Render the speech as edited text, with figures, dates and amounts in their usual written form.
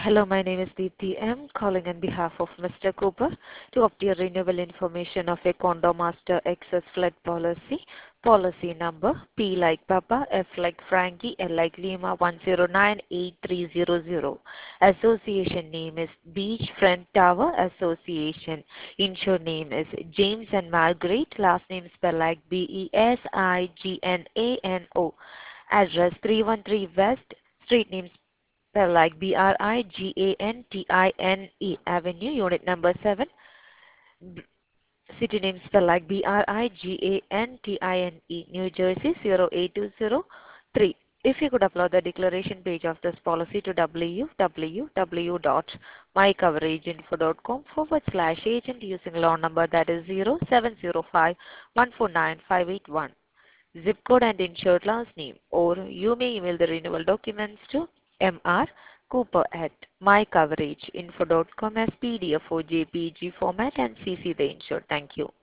Hello, my name is Deepthi M. calling on behalf of Mr. Cooper to obtain renewal information of a Condo Master Excess Flood Policy. Policy number P like Papa, F like Frankie, L like Lima 1098300. Association name is Beachfront Tower Association. Insured name is James and Margaret. Last name spelled like Besiggnano. Address 313 West. Street name spelled like Brigantine Avenue, Unit number 7. City name spelled like Brigantine, New Jersey 08203. If you could upload the declaration page of this policy to www.mycoveraginfo.com/agent using loan number that is 0705149581. Zip code and insured last name, or you may email the renewal documents to mrcooper@mycoverageinfo.com as PDF or JPG format and CC the insured. Thank you.